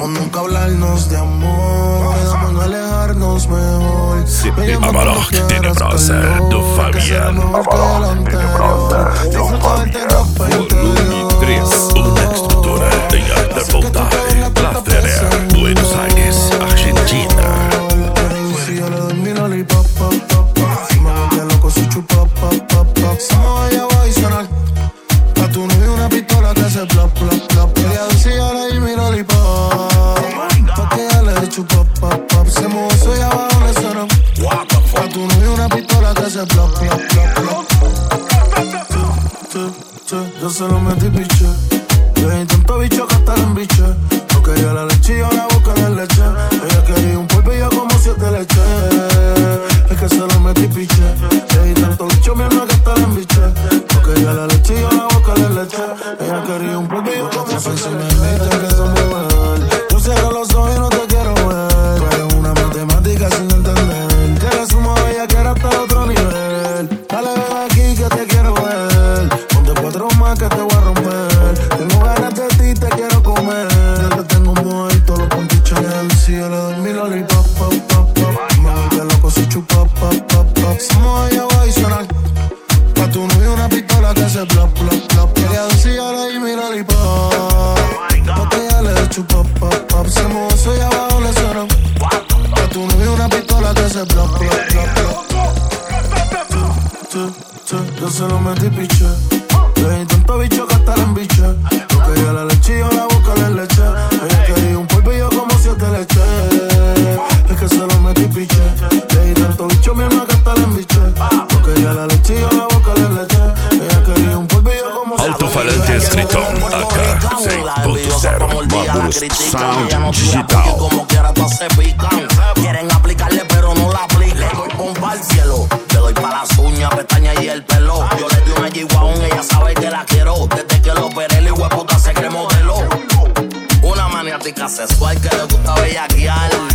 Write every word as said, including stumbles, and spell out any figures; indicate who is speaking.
Speaker 1: Queremos nunca hablarnos de amor, quedamos en alejarnos mejor.
Speaker 2: C'était Amalok Ténébrosa do Fabian. Amalok Ténébrosa do Fabian. Volume três. Una estrutura de arte voltaje. Placer, Buenos Aires, Argentina.
Speaker 1: Si yo le doy mi lollipop, pop, pop, pop. Si me vuelve loco si chupa, pop, pop, pop. Si me voy a voy a sonar. Pa' tu novio una pistola que hace plop, plop, plop. Y a ver si yo le doy mi lollipop. Pa' que ella le chupa, pop, pop. Se me soy abajo le suena. Pa' tu novio una pistola que hace plop, plop, plop, plop. Yo se lo metí piche. Yo hay tanto bicho que hasta la embiche. No quería la leche y yo la boca de leche. Ella quería un polvo y yo como siete leche. Es que se lo metí piche. Yo hay tanto bicho mi alma que hasta la embiche. No quería la leche y yo la boca de leche. Ella quería un polvo y yo como siete leche. Que son mujer. Yo cierro los ojos y no te quiero ver. Tú eres una matemática sin entender. Que eres una bella que era hasta otro nivel. Dale ven aquí que te quiero ver. Ponte cuatro más que te voy a romper. Tengo ganas de ti, te quiero comer. Ya te tengo mojito, los pontichos en el cielo. Le doy mi lollipop, pop, pop, pop. Me vuelve loco si chupa, pop, pop, pop. Si me voy a voy a sonar. Pa' tu novio una pistola que hace plop, plop, plop. Quería ver si yo le doy mi lollipop. Pa' que ella le chupa, pop, pop. Se me soy abajo le suena. Pa' tu novio una pistola que hace plop, plop, plop, plop. Yo se lo metí piche. Yo hay tanto bicho que hasta la embiche. No quería la leche y yo la boca de leche. Ella quería un polvo y yo como siete leche. Es que se lo metí piche. Yo hay tanto bicho mi alma que hasta la embiche. No quería la leche y yo la boca de leche. Ella quería un polvo y yo como siete leche.
Speaker 2: Alto-falante Escritor, acá seis punto cero. Vamos, Sound Digital.
Speaker 3: Como quiera todas se pican. Quieren aplicarle pero no la aplican. Le doy pompa al cielo. Le doy pa' las uñas, pestañas y el pelo. Yo le doy una G-Wagon, ella sabe que la quiero. Desde que lo operé, el hijueputa se cree modelo. Una maniática sexual que le gusta bellaquear.